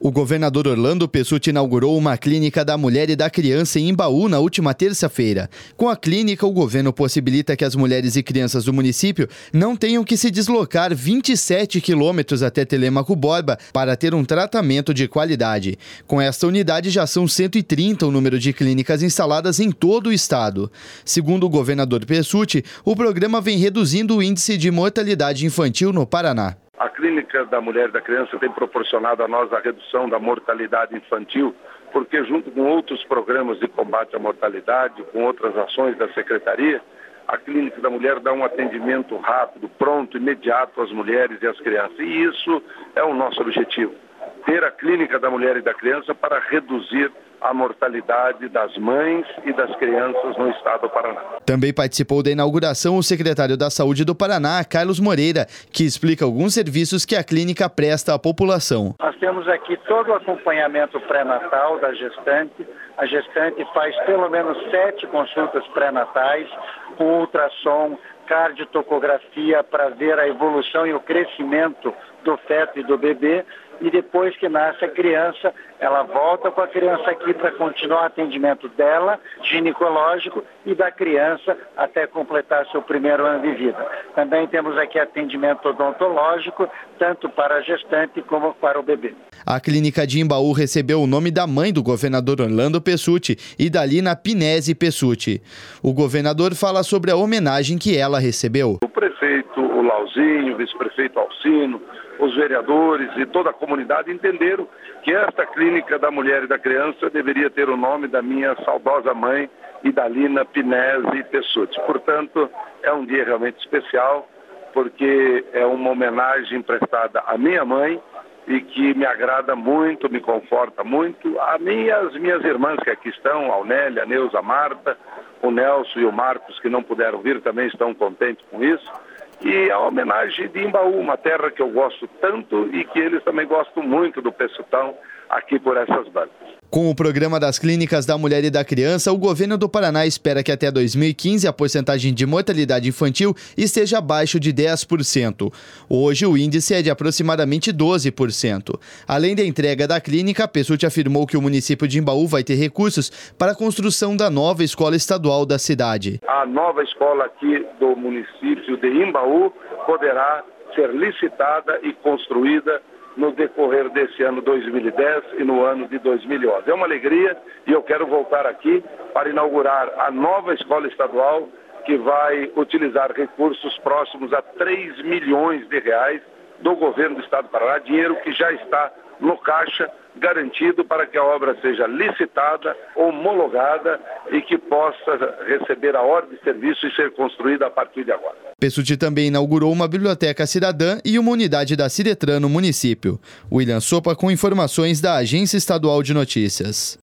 O governador Orlando Pessutti inaugurou uma clínica da mulher e da criança em Imbaú na última terça-feira. Com a clínica, o governo possibilita que as mulheres e crianças do município não tenham que se deslocar 27 quilômetros até Telêmaco Borba para ter um tratamento de qualidade. Com esta unidade, já são 130 o número de clínicas instaladas em todo o estado. Segundo o governador Pessutti, o programa vem reduzindo o índice de mortalidade infantil no Paraná. A Clínica da Mulher e da Criança tem proporcionado a nós a redução da mortalidade infantil, porque junto com outros programas de combate à mortalidade, com outras ações da Secretaria, a Clínica da Mulher dá um atendimento rápido, pronto, imediato às mulheres e às crianças. E isso é o nosso objetivo, ter a Clínica da Mulher e da Criança para reduzir a mortalidade das mães e das crianças no estado do Paraná. Também participou da inauguração o secretário da Saúde do Paraná, Carlos Moreira, que explica alguns serviços que a clínica presta à população. Nós temos aqui todo o acompanhamento pré-natal da gestante. A gestante faz pelo menos 7 consultas pré-natais com ultrassom, cardiotocografia para ver a evolução e o crescimento do feto e do bebê. E depois que nasce a criança, ela volta com a criança aqui para continuar o atendimento dela, ginecológico, e da criança até completar seu primeiro ano de vida. Também temos aqui atendimento odontológico, tanto para a gestante como para o bebê. A clínica de Imbaú recebeu o nome da mãe do governador Orlando Pessutti, Idalina Pinese Pessutti. O governador fala sobre a homenagem que ela recebeu. O prefeito, o Lauzinho, o vice-prefeito Alcino, os vereadores e toda a comunidade entenderam que esta Clínica da Mulher e da Criança deveria ter o nome da minha saudosa mãe, Idalina Pinese Pessutti. Portanto, é um dia realmente especial, porque é uma homenagem prestada à minha mãe e que me agrada muito, me conforta muito. A mim e as minhas irmãs que aqui estão, a Aunélia, a Neuza, a Marta, o Nelson e o Marcos, que não puderam vir, também estão contentes com isso. E a homenagem de Imbaú, uma terra que eu gosto tanto e que eles também gostam muito do Pessutão aqui por essas bandas. Com o programa das clínicas da mulher e da criança, o governo do Paraná espera que até 2015 a porcentagem de mortalidade infantil esteja abaixo de 10%. Hoje o índice é de aproximadamente 12%. Além da entrega da clínica, Pessutti afirmou que o município de Imbaú vai ter recursos para a construção da nova escola estadual da cidade. A nova escola aqui do município de Imbaú poderá ser licitada e construída no decorrer desse ano 2010 e no ano de 2011. É uma alegria e eu quero voltar aqui para inaugurar a nova escola estadual que vai utilizar recursos próximos a 3 milhões de reais do governo do estado do Paraná, dinheiro que já está no caixa, garantido para que a obra seja licitada, homologada e que possa receber a ordem de serviço e ser construída a partir de agora. Pessutti também inaugurou uma biblioteca cidadã e uma unidade da Ciretran no município. William Sopa com informações da Agência Estadual de Notícias.